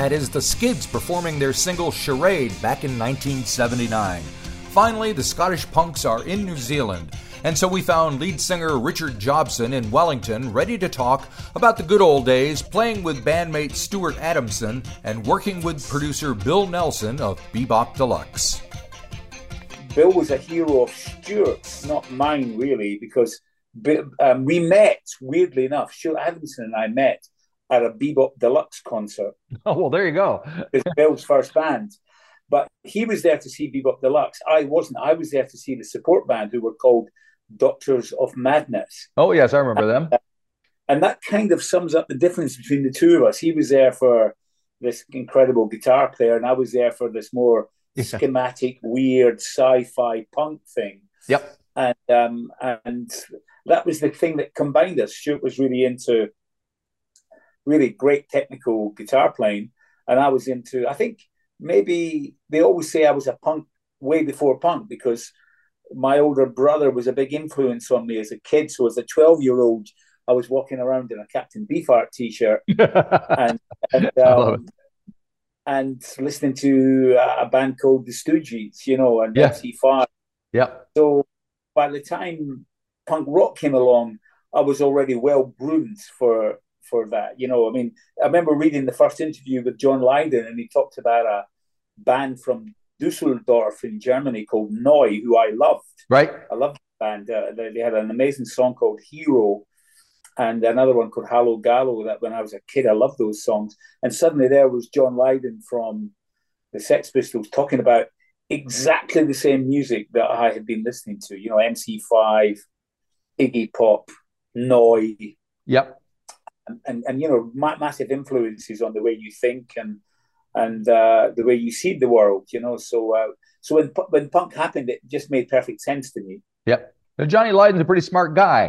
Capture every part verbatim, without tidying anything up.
that is the Skids performing their single Charade back in nineteen seventy-nine. Finally, the Scottish punks are in New Zealand, and so we found lead singer Richard Jobson in Wellington ready to talk about the good old days playing with bandmate Stuart Adamson and working with producer Bill Nelson of Bebop Deluxe. Bill was a hero of Stuart's, not mine really, because um, we met, weirdly enough, Stuart Adamson and I met at a Bebop Deluxe concert. Oh, well, there you go. It's Bill's first band. But he was there to see Bebop Deluxe. I wasn't. I was there to see the support band who were called Doctors of Madness. Oh, yes, I remember them. And, and that kind of sums up the difference between the two of us. He was there for this incredible guitar player, and I was there for this more yeah. schematic, weird sci-fi punk thing. Yep. And um, and that was the thing that combined us. Stuart was really into really great technical guitar playing, and I was into, I think maybe they always say I was a punk way before punk because my older brother was a big influence on me as a kid. So as a twelve-year-old, I was walking around in a Captain Beefheart t-shirt and and, um, and listening to a band called the Stooges, you know, and yeah. M C five. Yeah. So by the time punk rock came along, I was already well groomed for for that. You know, I mean, I remember reading the first interview with John Lydon, and he talked about a band from Dusseldorf in Germany called Neu, who I loved. Right. I loved the band. Uh, they, they had an amazing song called Hero and another one called Hallo Gallo that when I was a kid, I loved those songs. And suddenly there was John Lydon from the Sex Pistols talking about exactly the same music that I had been listening to, you know, M C five, Iggy Pop, Neu. Yep. And, and, and you know, ma- massive influences on the way you think and and uh, the way you see the world, you know. So uh, so when when punk happened, it just made perfect sense to me. Yep. And Johnny Lydon's a pretty smart guy.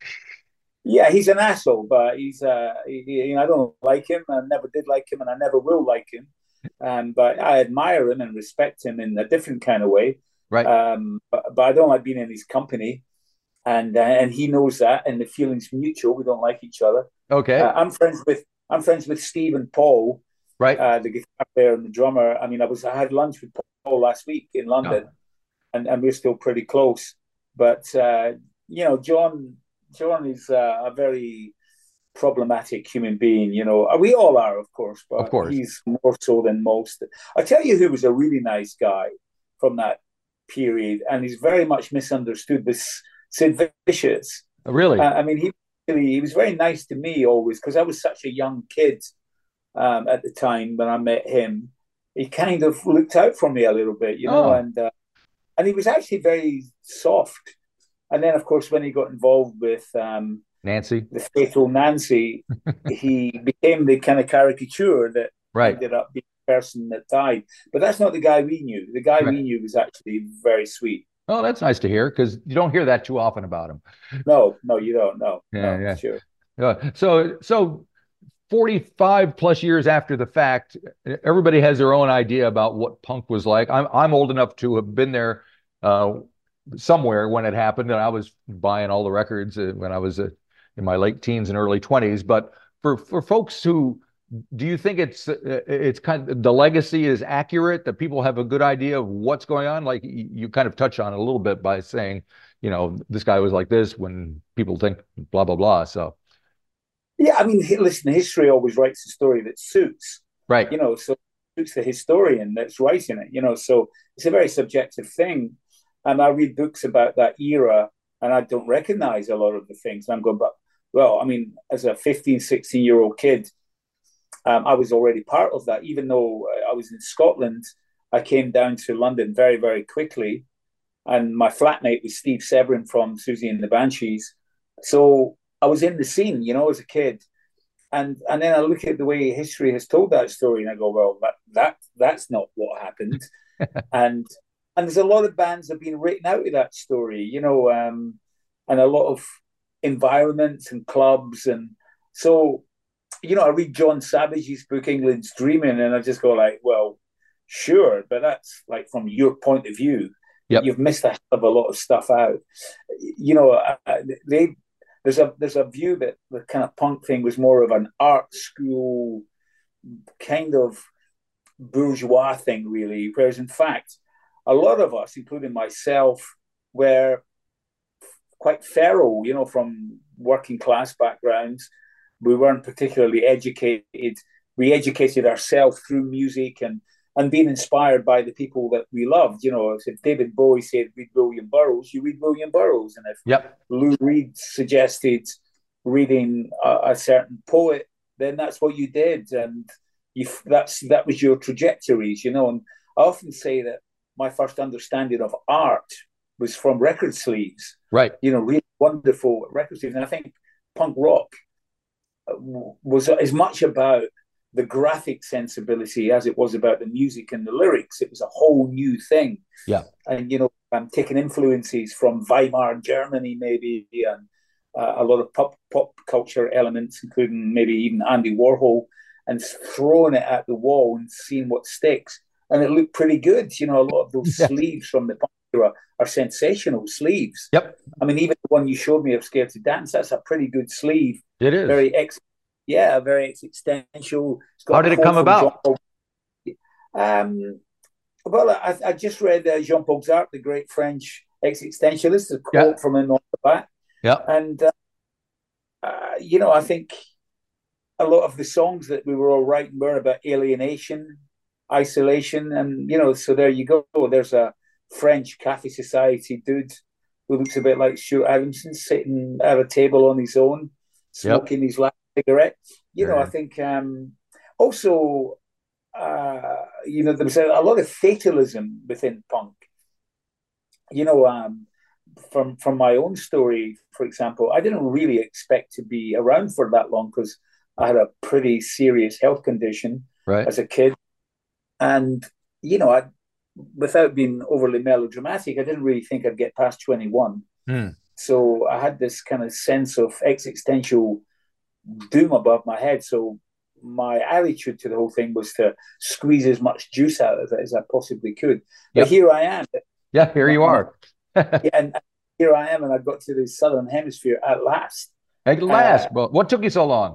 Yeah, he's an asshole, but he's uh, he, you know, I don't like him. I never did like him, and I never will like him. Um, but I admire him and respect him in a different kind of way. Right. Um, but, but I don't like being in his company, and uh, and he knows that, and the feeling's mutual. We don't like each other. Okay. Uh, I'm friends with I'm friends with Steve and Paul. Right. Uh, the guitar player and the drummer. I mean, I was I had lunch with Paul last week in London, oh. and, and we're still pretty close. But uh, you know, John John is uh, a very problematic human being. You know, we all are, of course, but of course. he's more so than most. I tell you, who was a really nice guy from that period, and he's very much misunderstood. Was Sid Vicious. Really? Uh, I mean, he really, he was very nice to me always because I was such a young kid. Um, at the time when I met him, he kind of looked out for me a little bit, you know, oh. and uh, and he was actually very soft. And then, of course, when he got involved with um, Nancy, the fatal Nancy, he became the kind of caricature that right. ended up being the person that died. But that's not the guy we knew. The guy right. we knew was actually very sweet. Oh, that's nice to hear because you don't hear that too often about him. No, no, you don't. No, yeah, no, yeah, sure. Yeah. So, so. forty-five plus years after the fact, everybody has their own idea about what punk was like. I'm I'm old enough to have been there uh, somewhere when it happened, and I was buying all the records when I was uh, in my late teens and early twenties. But for for folks who, do you think it's it's kind of the legacy is accurate, that people have a good idea of what's going on? Like you kind of touch on it a little bit by saying, you know, this guy was like this when people think blah blah blah. So. Yeah, I mean, listen, history always writes a story that suits. Right. You know, so it suits the historian that's writing it, you know, so it's a very subjective thing. And I read books about that era and I don't recognize a lot of the things. And I'm going, but, well, I mean, as a fifteen, sixteen-year-old kid, um, I was already part of that. Even though I was in Scotland, I came down to London very, very quickly. And my flatmate was Steve Severin from Susie and the Banshees. So I was in the scene, you know, as a kid. And and then I look at the way history has told that story and I go, well, that that that's not what happened. and and there's a lot of bands that have been written out of that story, you know, um, and a lot of environments and clubs. And so, you know, I read John Savage's book, England's Dreaming, and I just go like, well, sure, but that's like from your point of view. Yep. You've missed a hell of a lot of stuff out. You know, uh, they... There's a there's a view that the kind of punk thing was more of an art school kind of bourgeois thing, really. Whereas in fact, a lot of us, including myself, were quite feral, you know, from working class backgrounds. We weren't particularly educated. We educated ourselves through music and and being inspired by the people that we loved. You know, if David Bowie said read William Burroughs, you read William Burroughs, and if Yep. Lou Reed suggested reading a, a certain poet, then that's what you did, and you that's that was your trajectories. You know, and I often say that my first understanding of art was from record sleeves. Right. You know, really wonderful record sleeves, and I think punk rock was as much about the graphic sensibility as it was about the music and the lyrics. It was a whole new thing. Yeah. And, you know, I'm taking influences from Weimar, Germany, maybe, and uh, a lot of pop, pop culture elements, including maybe even Andy Warhol, and throwing it at the wall and seeing what sticks. And it looked pretty good. You know, a lot of those yeah. sleeves from the punk era are sensational sleeves. Yep. I mean, even the one you showed me of Scared to Dance, that's a pretty good sleeve. It is. Very ex- Yeah, very existential. How did it come about? Um, well, I, I just read uh, Jean-Paul Sartre, the great French existentialist, a quote yeah. from him on the back. Yeah. And, uh, uh, you know, I think a lot of the songs that we were all writing were about alienation, isolation. And, you know, so there you go. There's a French Cafe Society dude who looks a bit like Stuart Adamson sitting at a table on his own, smoking yep. his last cigarette. You know, yeah. I think um, also, uh, you know, there was a, a lot of fatalism within punk. You know, um, from from my own story, for example, I didn't really expect to be around for that long because I had a pretty serious health condition right. as a kid. And, you know, I, without being overly melodramatic, I didn't really think I'd get past twenty-one. Mm. So I had this kind of sense of existential doom above my head. So my attitude to the whole thing was to squeeze as much juice out of it as I possibly could. But yep. here I am. Yeah, here you are. yeah, and here I am, and I got to the Southern Hemisphere at last. At last. Uh, well, what took you so long?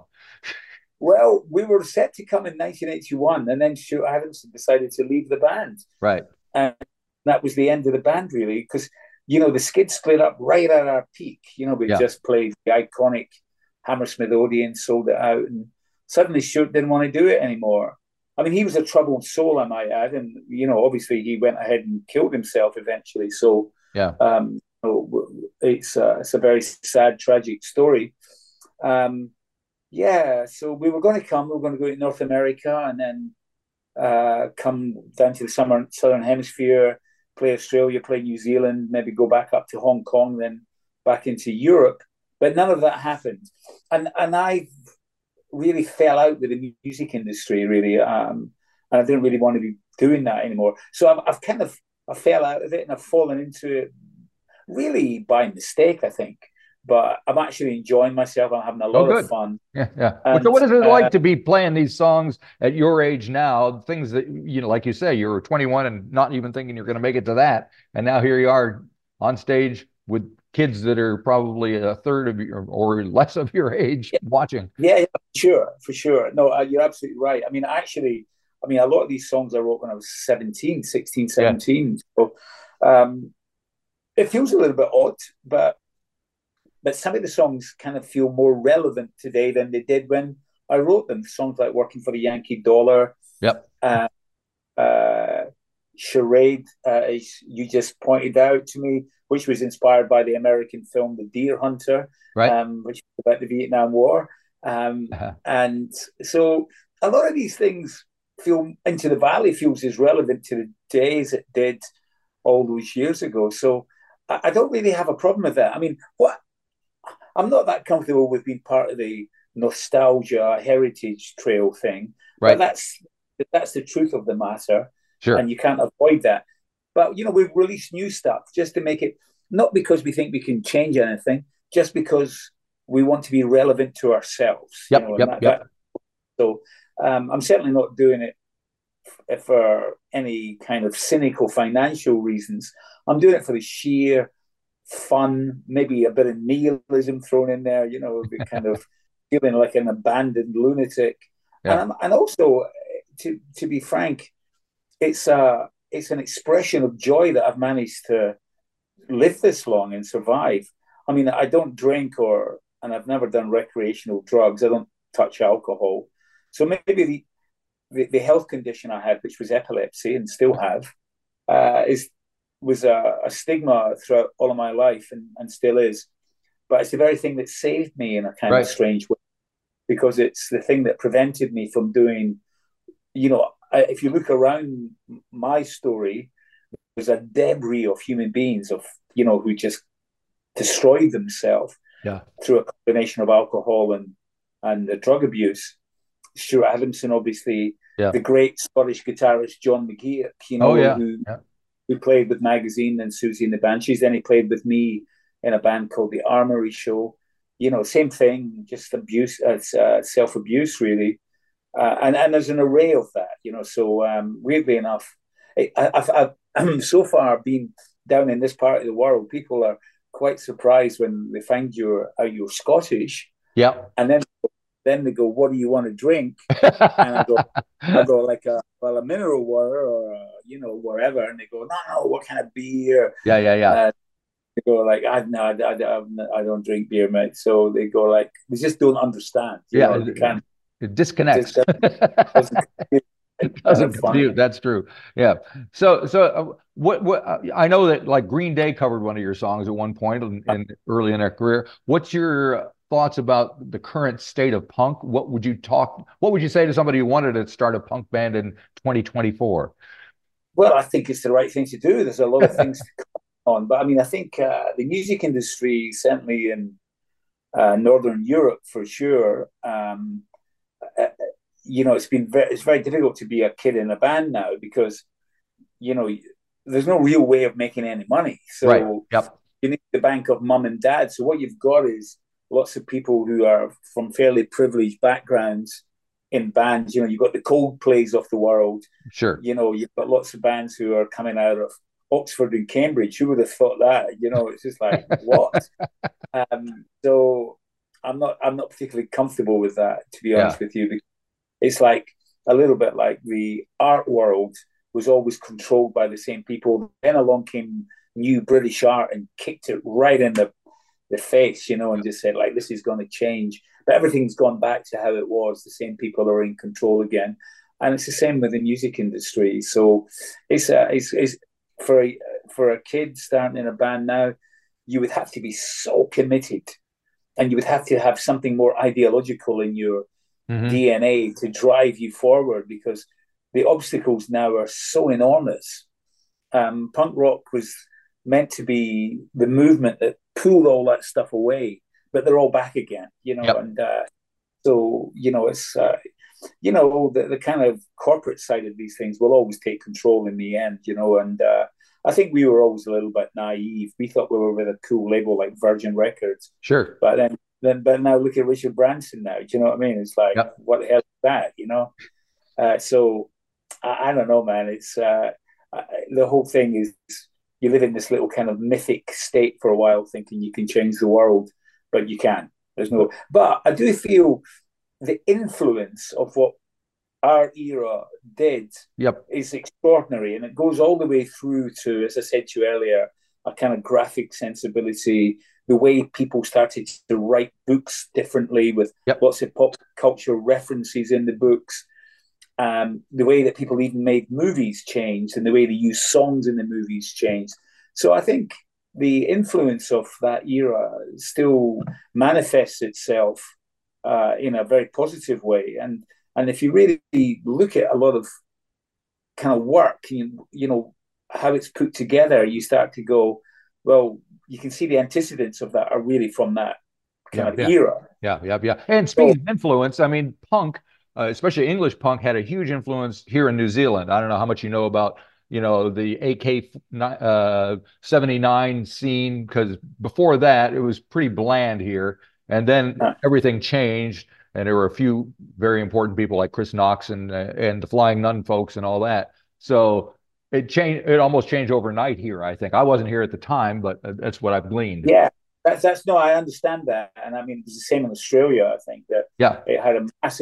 Well, we were set to come in nineteen eighty-one, and then Stuart Adamson decided to leave the band. Right. And that was the end of the band, really, because, you know, the Skids split up right at our peak. You know, we yeah. just played the iconic Hammersmith Odeon, sold it out, and suddenly Stuart didn't want to do it anymore. I mean, he was a troubled soul, I might add, and, you know, obviously he went ahead and killed himself eventually. So, yeah, um, it's, uh, it's a very sad, tragic story. Um, yeah, so we were going to come, we were going to go to North America and then uh, come down to the summer, Southern Hemisphere, play Australia, play New Zealand, maybe go back up to Hong Kong, then back into Europe. But none of that happened. And and I really fell out with the music industry, really. Um, and I didn't really want to be doing that anymore. So I've, I've kind of, I fell out of it and I've fallen into it really by mistake, I think. But I'm actually enjoying myself. I'm having a lot oh, of fun. Yeah, yeah. And, so what is it uh, like to be playing these songs at your age now? Things that, you know, like you say, you were twenty-one and not even thinking you're going to make it to that. And now here you are on stage with kids that are probably a third of your or less of your age yeah. watching. Yeah, yeah, sure, for sure. No, uh, you're absolutely right. I mean, actually, I mean, a lot of these songs I wrote when I was seventeen, sixteen, seventeen. Yeah. So um, it feels a little bit odd, but but some of the songs kind of feel more relevant today than they did when I wrote them. Songs like Working for the Yankee Dollar. Yep. Uh, uh, Charade, uh, as you just pointed out to me, which was inspired by the American film The Deer Hunter, right. um, which was about the Vietnam War. Um, uh-huh. And so a lot of these things feel, Into the Valley feels as relevant to today as it did all those years ago. So I, I don't really have a problem with that. I mean, what I'm not that comfortable with being part of the nostalgia heritage trail thing, right. but that's that's the truth of the matter. Sure. And you can't avoid that. But, you know, we've released new stuff just to make it, not because we think we can change anything, just because we want to be relevant to ourselves. Yep, you know, yep, that, yep. That, so um, I'm certainly not doing it f- for any kind of cynical financial reasons. I'm doing it for the sheer fun, maybe a bit of nihilism thrown in there, you know, the kind of feeling like an abandoned lunatic. And Yeah. I'm, and also, to to be frank, it's a it's an expression of joy that I've managed to live this long and survive. I mean, I don't drink or, and I've never done recreational drugs. I don't touch alcohol. So maybe the, the, the health condition I had, which was epilepsy and still have, uh, is was a, a stigma throughout all of my life and, and still is. But it's the very thing that saved me in a kind of Right. strange way because it's the thing that prevented me from doing, you know, if you look around my story, there's a debris of human beings of, you know, who just destroyed themselves Yeah. through a combination of alcohol and and the drug abuse. Stuart Adamson, obviously, Yeah. the great Scottish guitarist John McGeoch, you know, Oh yeah. who Yeah. who played with Magazine and Susie and the Banshees. Then he played with me in a band called the Armory Show. You know, same thing, just abuse, uh, self abuse, really. Uh, and and there's an array of that, you know. So um, weirdly enough, I, I've, I've so far been down in this part of the world. People are quite surprised when they find you're uh, you're Scottish, Yeah. and then then they go, "What do you want to drink?" And I go, I go like a well a mineral water or a, you know wherever, and they go, "No, no, what kind of beer?" Yeah. Yeah. Yeah. Uh, they go like, "I no, I, I, I don't drink beer, mate." So they go like, they just don't understand, you Yeah. know. They It, can't. it It disconnects. doesn't, doesn't It kind of doesn't funny. compute. That's true. Yeah. So, so uh, what, what, uh, I know that like Green Day covered one of your songs at one point in, in early in their career. What's your thoughts about the current state of punk? What would you talk, what would you say to somebody who wanted to start a punk band in twenty twenty-four? Well, I think it's the right thing to do. There's a lot of things to come on, but I mean, I think uh, the music industry, certainly in uh, Northern Europe for sure, um, uh, you know, it's been very, it's very difficult to be a kid in a band now because you know there's no real way of making any money. Right. So Yep. you need the bank of mum and dad. So what you've got is lots of people who are from fairly privileged backgrounds in bands. You know, you've got the Coldplays of the world. Sure. You know, you've got lots of bands who are coming out of Oxford and Cambridge. Who would have thought that? You know, it's just like what? Um, so I'm not I'm not particularly comfortable with that, to be Yeah. honest with you. It's like a little bit like the art world was always controlled by the same people. Then along came new British art and kicked it right in the, the face, you know, and just said, like, this is going to change. But everything's gone back to how it was. The same people are in control again. And it's the same with the music industry. So it's, a, it's, it's for, a, for a kid starting in a band now, you would have to be so committed and you would have to have something more ideological in your Mm-hmm. D N A to drive you forward because the obstacles now are so enormous. Um, punk rock was meant to be the movement that pulled all that stuff away, but they're all back again, you know. Yep. And uh, so, you know, it's uh, you know the, the kind of corporate side of these things will always take control in the end, you know. And uh, I think we were always a little bit naive. We thought we were with a cool label like Virgin Records, Sure. but then then but now look at Richard Branson now. Do you know what I mean? It's like Yep. what the hell is that? You know. Uh, so I, I don't know, man. It's uh, I, the whole thing is you live in this little kind of mythic state for a while, thinking you can change the world, but you can't. There's no. But I do feel the influence of what our era did Yep. is extraordinary, and it goes all the way through to, as I said to you earlier, a kind of graphic sensibility, the way people started to write books differently with Yep. lots of pop culture references in the books. Um, the way that people even made movies changed, and the way they use songs in the movies changed. So I think the influence of that era still manifests itself uh, in a very positive way. And and if you really look at a lot of kind of work, you, you know, how it's put together, you start to go, well, you can see the antecedents of that are really from that kind Yeah. of Yeah. era. Yeah. Yeah. Yeah. And So, speaking of influence, I mean, punk, uh, especially English punk, had a huge influence here in New Zealand. I don't know how much you know about, you know, the A K uh, seventy-nine scene, because before that it was pretty bland here, and then uh, everything changed, and there were a few very important people like Chris Knox and uh, and the Flying Nun folks and all that. So it changed. It almost changed overnight here. I think I wasn't here at the time, but uh, that's what I've gleaned. yeah, that's that's no, I understand that, and I mean it's the same in Australia. I think that Yeah. it had a massive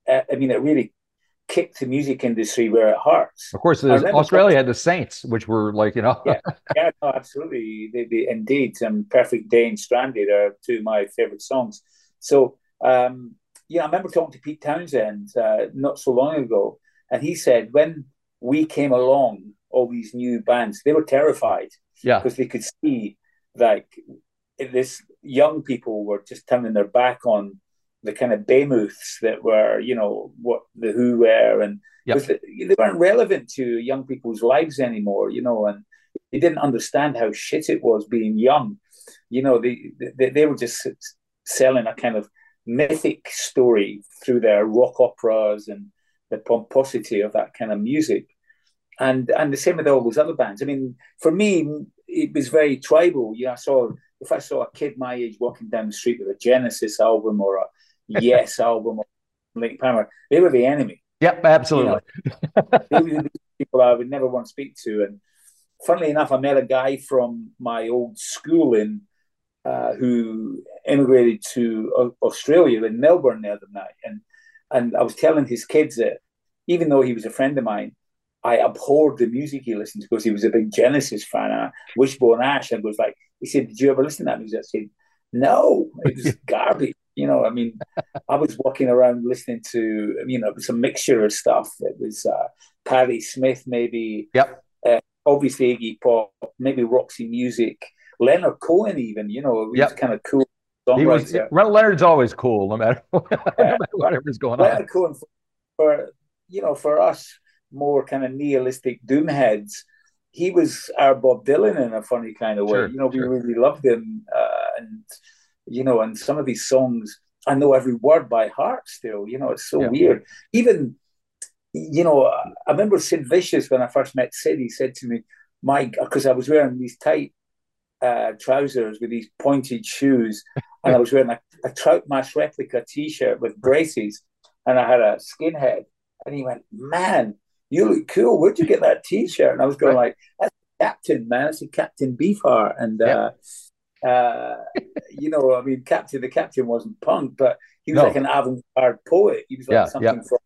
uh, I mean, it really kicked the music industry where it hurts. Of course, Australia had the Saints, which were like, you know. yeah, yeah, no, absolutely. They, they, indeed, um, Perfect Day and Stranded are two of my favorite songs. So, um, yeah, I remember talking to Pete Townsend uh, not so long ago, and he said when we came along, all these new bands, they were terrified. Yeah. Because they could see, like, this young people were just turning their back on the kind of behemoths that were, you know, what the Who were, and yep. they, they weren't relevant to young people's lives anymore, you know, and they didn't understand how shit it was being young. You know, they they, they were just selling a kind of mythic story through their rock operas and the pomposity of that kind of music. And and the same with all those other bands. I mean, for me, it was very tribal. You know, I saw, if I saw a kid my age walking down the street with a Genesis album or a Yes album or Link Palmer, they were the enemy. Yep, absolutely. You know, they were the people I would never want to speak to. And funnily enough, I met a guy from my old school in uh, who immigrated to Australia in Melbourne the other night. And, and I was telling his kids that even though he was a friend of mine, I abhorred the music he listened to because he was a big Genesis fan. And Wishbone Ash, and was like, he said, "Did you ever listen to that music?" I said, "No, it was garbage." You know, I mean, I was walking around listening to, you know, it was a mixture of stuff. It was uh, Patti Smith, maybe. Yep. Uh, obviously Iggy Pop, maybe Roxy Music, Leonard Cohen, even. You know, he yep. was kind of cool songwriter. He was, Leonard's always cool, no matter, no matter whatever's going Leonard on. Leonard Cohen, for, for you know, for us more kind of nihilistic doomheads, he was our Bob Dylan in a funny kind of way. Sure, you know, we sure. really loved him, uh, and you know, and some of these songs, I know every word by heart still. You know, it's so yeah. weird. Even, you know, I remember Sid Vicious when I first met Sid. He said to me, "Mike," because I was wearing these tight uh, trousers with these pointed shoes, and I was wearing a, a Trout Mask replica T-shirt with braces, and I had a skinhead. And he went, "Man, you look cool. Where'd you get that T-shirt?" And I was going right. like, "That's Captain, man. It's a Captain Beefheart." And uh, yeah. uh, you know, I mean, Captain the Captain wasn't punk, but he was no. like an avant-garde poet. He was like yeah, something yeah. from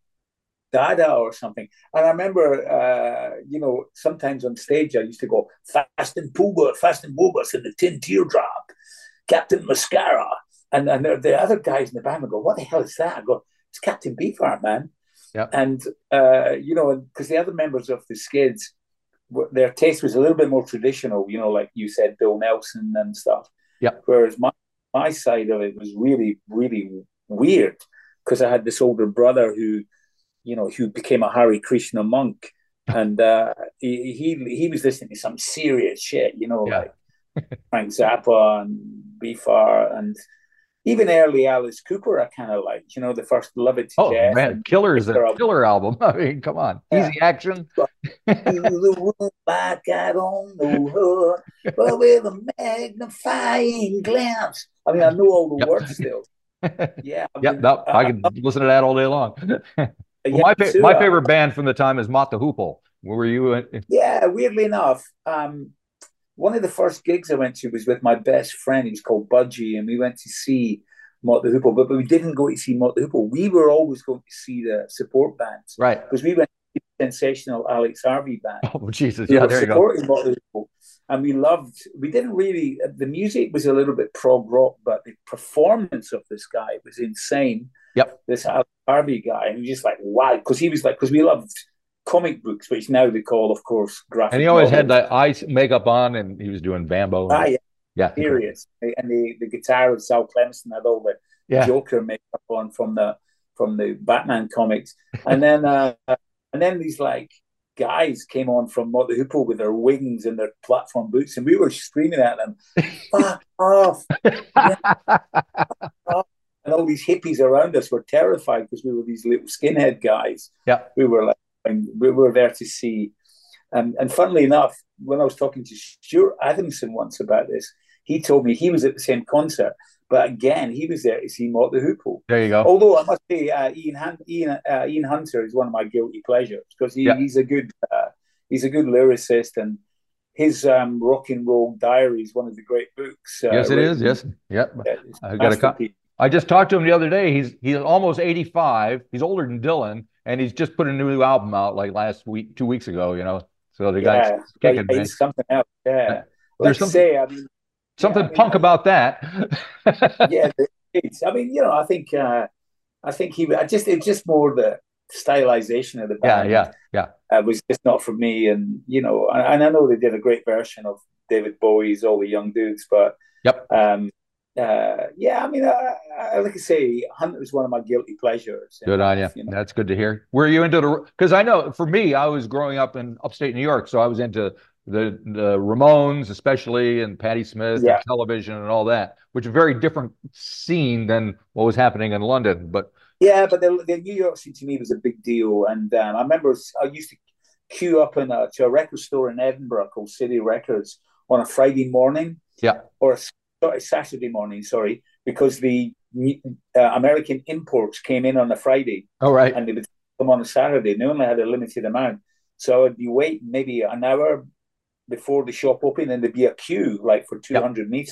Dada or something. And I remember, uh, you know, sometimes on stage I used to go, "Fast and Pooba, Fast and Boobas and the Tin Teardrop, Captain Mascara." And, and the, the other guys in the band would go, "What the hell is that?" I go, "It's Captain Beefheart, man." Yep. And, uh, you know, because the other members of the Skids, their taste was a little bit more traditional, you know, like you said, Bill Nelson and stuff. Yep. Whereas my, my side of it was really, really weird because I had this older brother who, you know, who became a Hare Krishna monk. And uh, he, he he was listening to some serious shit, you know, yeah. like Frank Zappa and Beefheart and even early Alice Cooper, I kind of like, you know, the first Love It to oh, Death. Oh, man, Killer is a killer album. I mean, come on. Yeah. Easy Action. The room like I don't know her, but with a magnifying glass. I mean, I know all the yep. words still. Yeah. I yep, mean, no, I can uh, listen to that all day long. well, yeah, my, fa- too, my favorite uh, band from the time is Mott the Hoople. Where were you? In? Yeah, weirdly enough, um, one of the first gigs I went to was with my best friend. He was called Budgie, and we went to see Mott the Hoople, but, but we didn't go to see Mott the Hoople. We were always going to see the support bands. Right. Because we went to the sensational Alex Harvey band. Oh, Jesus. Yeah, there you go. Mott the Hoople. And we loved, we didn't really, the music was a little bit prog rock, but the performance of this guy was insane. Yep. This Alex Harvey guy. And we just like, wow. Because he was like, because we loved comic books, which now they call, of course, graphic And he always novels. had the eye makeup on, and he was doing Bambo. Ah, yeah. Yeah. Serious. And the, the guitar of Sal Clemson had all the yeah. Joker makeup on from the from the Batman comics. And then uh, and then these like guys came on from Mott the Hoople with their wings and their platform boots, and we were screaming at them, "Fuck off!" Yeah, fuck off. And all these hippies around us were terrified because we were these little skinhead guys. Yeah. We were like, and we were there to see. Um, and funnily enough, when I was talking to Stuart Adamson once about this, he told me he was at the same concert, but again, he was there to see Mott the Hoople. There you go. Although I must say, uh, Ian, Han- Ian, uh, Ian Hunter is one of my guilty pleasures because he, yeah. he's a good uh, he's a good lyricist, and his um, Rock and Roll Diary is one of the great books. Uh, yes, it is. Yes, yep. I got a copy. I just talked to him the other day. He's he's almost eighty-five. He's older than Dylan, and he's just put a new album out like last week, two weeks ago. You know, so the guy's Yeah, kicking, yeah, man. it's something else. Yeah, There's like I something say, I mean, yeah, I something mean, punk about that. yeah, it's. I mean, you know, I think, uh, I think he. I just, it's just more the stylization of the Yeah, band yeah, yeah. uh, was just not for me, and you know, and, and I know they did a great version of David Bowie's "All the Young Dudes," but Yep. um, uh, yeah, I mean, I, I, like I say, Hunt was one of my guilty pleasures in Good on you. life. You know, That's good to hear. Were you into the? Because I know for me, I was growing up in upstate New York, so I was into the the Ramones, especially, and Patti Smith and yeah, television and all that, which is a very different scene than what was happening in London. But yeah, but the, the New York City to me was a big deal, and um, I remember I used to queue up in a, to a record store in Edinburgh called City Records on a Friday morning yeah, or a sorry, Saturday morning, sorry, because the uh, American imports came in on a Friday all right, and they would come on a Saturday. And they only had a limited amount. So I'd be waiting maybe an hour before the shop opened and there'd be a queue like for yep, two hundred meters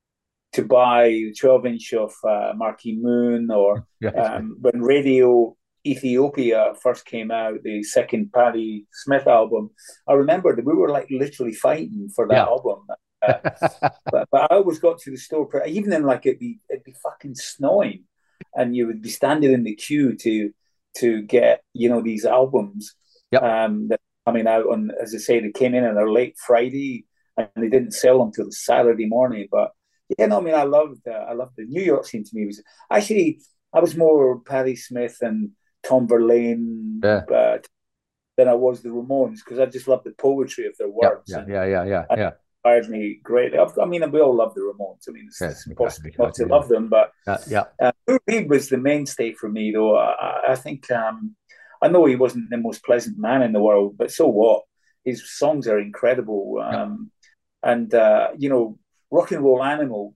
to buy twelve inch of uh, Marquee Moon or yeah, um, when Radio Ethiopia first came out, the second Patti Smith album. I remember that we were like literally fighting for that yeah, album. Uh, but, but I always got to the store, even in like it'd be it'd be fucking snowing, and you would be standing in the queue to to get you know these albums yep. um, that coming out on, as I say, they came in on a late Friday and they didn't sell them till Saturday morning. But yeah, no, I mean, I loved uh, I loved the New York scene. To me was actually I was more Patti Smith and Tom Verlaine Yeah, uh, than I was the Ramones because I just loved the poetry of their yep, words yeah, and yeah, yeah, yeah, and yeah, inspired me greatly. I mean, we all love the Ramones. I mean, it's, yeah, it's exactly, impossible not to exactly, love them. But yeah, yeah, uh, Lou Reed was the mainstay for me, though. I, I think um, I know he wasn't the most pleasant man in the world, but so what? His songs are incredible. yeah, Um, and uh, you know, Rock and Roll Animal,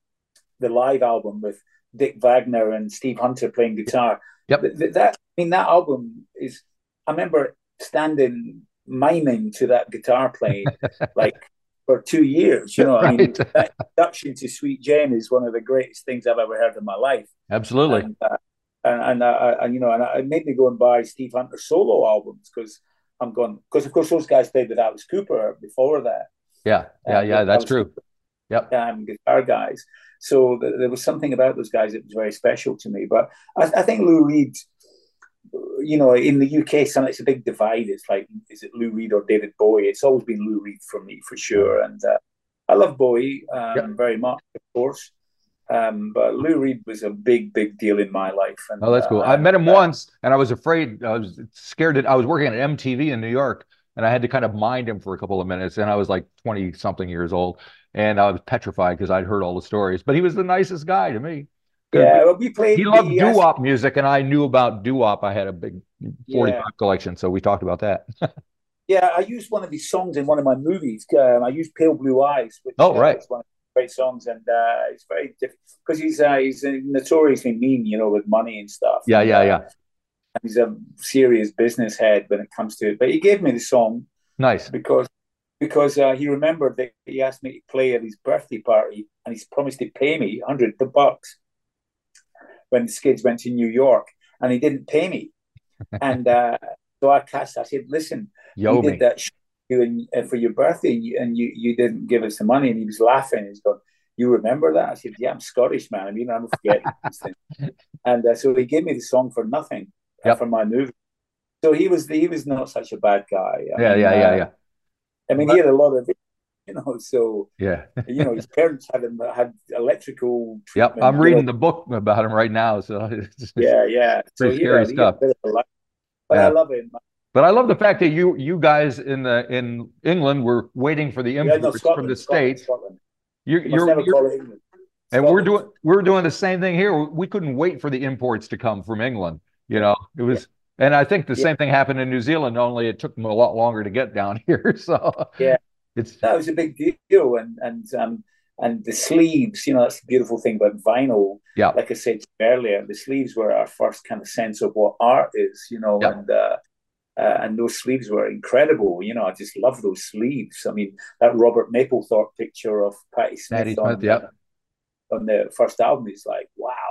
the live album with Dick Wagner and Steve Hunter playing guitar. yep. Th- th- that I mean, that album is. I remember standing miming to that guitar playing, like for two years. You know, I mean, Right. that introduction to Sweet Jane is one of the greatest things I've ever heard in my life. Absolutely. And uh, and and, uh, and you know, and it made me go and buy Steve Hunter solo albums because I'm going because of course those guys played with Alice Cooper before that. Yeah, yeah, Um, yeah. That's Alice true. Yep. um, guitar guys. So th- there was something about those guys that was very special to me. But I, I think Lou Reed, you know, in the U K, some it's a big divide. It's like, is it Lou Reed or David Bowie? It's always been Lou Reed for me, for sure. And uh, I love Bowie um, Yep. very much, of course. Um, but Lou Reed was a big, big deal in my life. Oh, And, that's uh, cool. I and met him uh, once, and I was afraid. I was scared that I was working at M T V in New York, and I had to kind of mind him for a couple of minutes. And I was like twenty something years old, and I was petrified because I'd heard all the stories. But he was the nicest guy to me because yeah, well, we he played loved the, uh, doo-wop music, and I knew about doo-wop. I had a big yeah, forty-five collection, so we talked about that. yeah, I used one of his songs in one of my movies. Um, I used "Pale Blue Eyes," which Oh, uh, right. is one of the great songs, and uh, it's very different because he's uh, he's notoriously mean, you know, with money and stuff, Yeah, and yeah, uh, yeah. he's a serious business head when it comes to it. But he gave me the song Nice. because because uh, he remembered that he asked me to play at his birthday party, and he's promised to pay me a hundred bucks when the Skids went to New York, and he didn't pay me, and uh, so I cast. I said, "Listen, we Yo, did me. that show and, uh, for your birthday, and, you, and you you didn't give us the money." And he was laughing. He's going, "You remember that?" I said, "Yeah, I'm Scottish, man. I mean, I don't forget these things." And uh, so he gave me the song for nothing uh, for Yep. my movie. So he was he was not such a bad guy. I Yeah, mean, yeah, yeah, uh, yeah. I mean, he But had a lot of, you know. So yeah. you know, his parents had him had electrical Yep. treatment. I'm You know, reading the book about him right now, so it's, it's yeah, yeah. So pretty he had a scary he had stuff. a bit of a life, but I Yeah. love him. But I I love the mean, fact that you you guys in the in England were waiting for the yeah, no, imports from the Scotland, Scotland, States. Scotland. You're You must you're never you're call it England. and we're Scotland. doing we're doing the same thing here. We couldn't wait for the imports to come from England. You Yeah, know, it yeah, was, and I think the yeah, same thing happened in New Zealand, only it took them a lot longer to get down here. So yeah. it's That was a big deal, and and um and the sleeves. You know, that's the beautiful thing about vinyl. yeah, Like I said earlier, the sleeves were our first kind of sense of what art is. You know, yeah. and uh, uh, and those sleeves were incredible. You know, I just love those sleeves. I mean, that Robert Mapplethorpe picture of Patti Smith Patti Smith, on yeah. uh, on the first album is like, wow,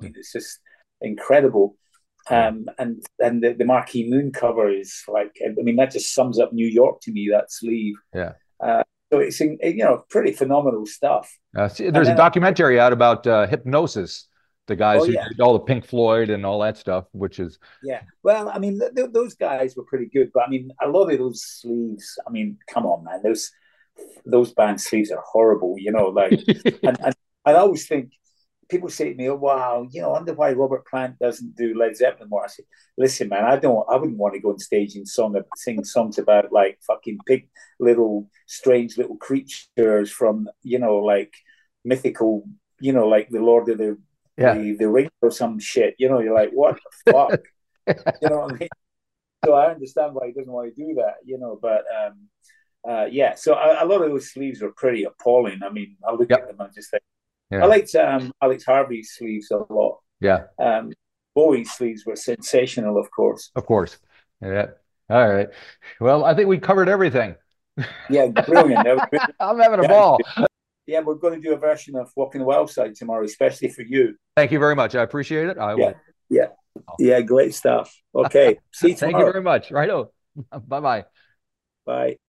mean, it's just incredible. Um, and and the, the Marquee Moon cover is like, I mean, that just sums up New York to me, that sleeve. Yeah. Uh, so it's, you know, pretty phenomenal stuff. Uh, see, there's a documentary out about uh, Hipgnosis, the guys oh, who yeah. did all the Pink Floyd and all that stuff, which is. Yeah. Well, I mean, th- th- those guys were pretty good, but I mean, a lot of those sleeves, I mean, come on, man, those those band sleeves are horrible, you know, like, and, and I always think, people say to me, "Oh, wow, you know, I wonder why Robert Plant doesn't do Led Zeppelin more." I say, "Listen, man, I don't, I wouldn't want to go on stage and song, sing songs about like fucking big, little, strange little creatures from, you know, like mythical, you know, like the Lord of the, yeah. the, the Ring or some shit. You know, you're like, what the fuck? You know what I mean?" So I understand why he doesn't want to do that, you know, but um, uh, yeah. So a, a lot of those sleeves are pretty appalling. I mean, I look yep. at them and I just think. Yeah. I liked um, Alex Harvey's sleeves a lot. Yeah. Um, Bowie's sleeves were sensational, of course. Of course. Yeah. All right. Well, I think we covered everything. Yeah, brilliant. I'm having a yeah. ball. Yeah, we're going to do a version of Walking the Wild Side tomorrow, especially for you. Thank you very much. I appreciate it. I yeah. will. Yeah. Yeah, great stuff. Okay. See you tomorrow. Thank you very much. Righto. Bye-bye. Bye.